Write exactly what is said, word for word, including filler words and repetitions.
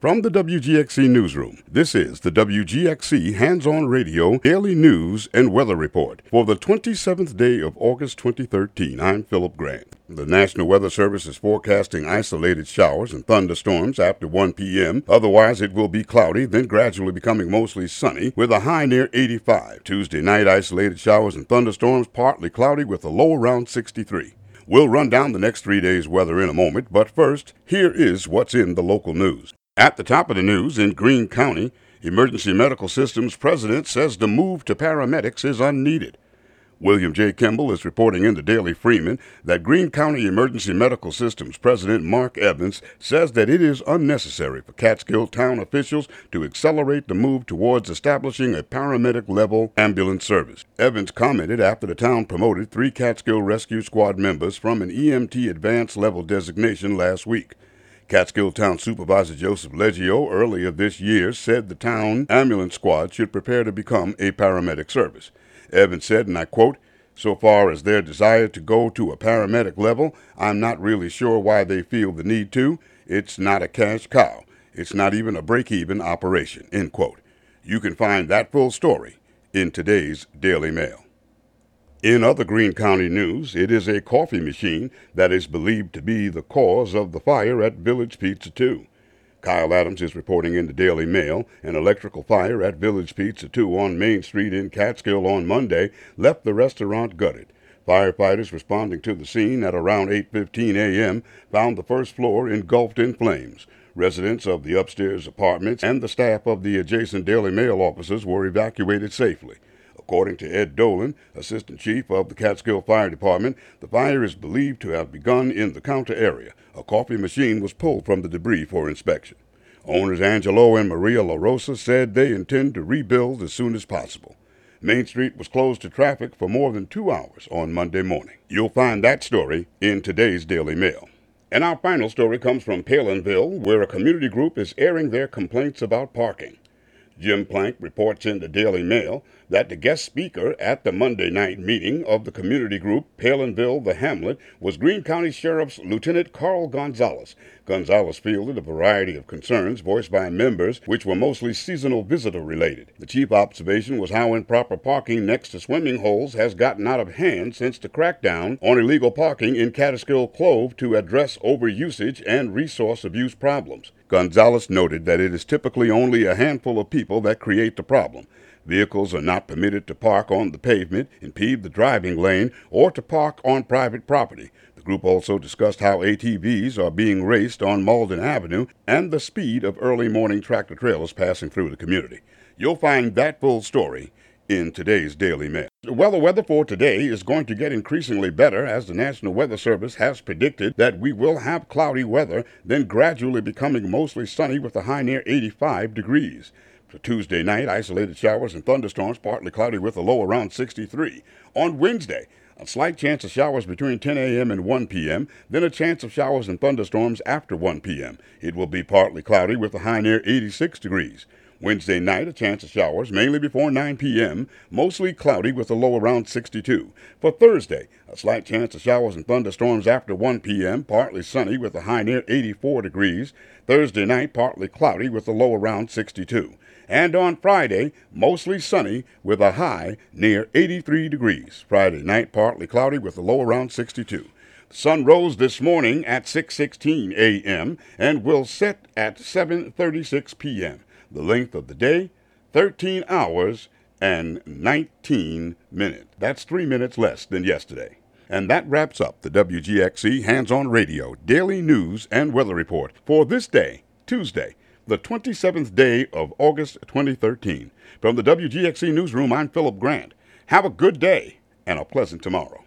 From the W G X C Newsroom, this is the W G X C Hands-On Radio Daily News and Weather Report for the twenty-seventh day of August twenty thirteen. I'm Philip Grant. The National Weather Service is forecasting isolated showers and thunderstorms after one p.m. Otherwise, it will be cloudy, then gradually becoming mostly sunny with a high near eighty-five. Tuesday night, isolated showers and thunderstorms, partly cloudy with a low around sixty-three. We'll run down the next three days' weather in a moment, but first, here is what's in the local news. At the top of the news, in Greene County, Emergency Medical Systems president says the move to paramedics is unneeded. William J. Kimball is reporting in the Daily Freeman that Greene County Emergency Medical Systems President Mark Evans says that it is unnecessary for Catskill town officials to accelerate the move towards establishing a paramedic-level ambulance service. Evans commented after the town promoted three Catskill Rescue Squad members from an E M T advanced level designation last week. Catskill Town Supervisor Joseph Leggio earlier this year said the town ambulance squad should prepare to become a paramedic service. Evans said, and I quote, "So far as their desire to go to a paramedic level, I'm not really sure why they feel the need to. It's not a cash cow. It's not even a break-even operation," end quote. You can find that full story in today's Daily Mail. In other Greene County news, it is a coffee machine that is believed to be the cause of the fire at Village Pizza two. Kyle Adams is reporting in the Daily Mail an electrical fire at Village Pizza two on Main Street in Catskill on Monday left the restaurant gutted. Firefighters responding to the scene at around eight fifteen a.m. found the first floor engulfed in flames. Residents of the upstairs apartments and the staff of the adjacent Daily Mail offices were evacuated safely. According to Ed Dolan, Assistant Chief of the Catskill Fire Department, the fire is believed to have begun in the counter area. A coffee machine was pulled from the debris for inspection. Owners Angelo and Maria La Rosa said they intend to rebuild as soon as possible. Main Street was closed to traffic for more than two hours on Monday morning. You'll find that story in today's Daily Mail. And our final story comes from Palinville, where a community group is airing their complaints about parking. Jim Plank reports in the Daily Mail that the guest speaker at the Monday night meeting of the community group Palinville the Hamlet was Greene County Sheriff's Lieutenant Carl Gonzalez. Gonzalez fielded a variety of concerns voiced by members, which were mostly seasonal visitor related. The chief observation was how improper parking next to swimming holes has gotten out of hand since the crackdown on illegal parking in Catskill Clove to address overusage and resource abuse problems. Gonzalez noted that it is typically only a handful of people that create the problem. Vehicles are not permitted to park on the pavement, impede the driving lane, or to park on private property. The group also discussed how A T Vs are being raced on Malden Avenue and the speed of early morning tractor trailers passing through the community. You'll find that full story in today's Daily Mail. Well, the weather for today is going to get increasingly better as the National Weather Service has predicted that we will have cloudy weather, then gradually becoming mostly sunny with a high near eighty-five degrees. For Tuesday night, isolated showers and thunderstorms, partly cloudy with a low around sixty-three. On Wednesday, a slight chance of showers between ten a.m. and one p.m., then a chance of showers and thunderstorms after one p.m. It will be partly cloudy with a high near eighty-six degrees. Wednesday night, a chance of showers, mainly before nine p.m., mostly cloudy with a low around sixty-two. For Thursday, a slight chance of showers and thunderstorms after one p.m., partly sunny with a high near eighty-four degrees. Thursday night, partly cloudy with a low around sixty-two. And on Friday, mostly sunny with a high near eighty-three degrees. Friday night, partly cloudy with a low around sixty-two. The sun rose this morning at six sixteen a.m. and will set at seven thirty-six p.m. The length of the day, thirteen hours and nineteen minutes. That's three minutes less than yesterday. And that wraps up the W G X C Hands-On Radio Daily News and Weather Report for this day, Tuesday, the twenty-seventh day of August twenty thirteen. From the W G X C Newsroom, I'm Philip Grant. Have a good day and a pleasant tomorrow.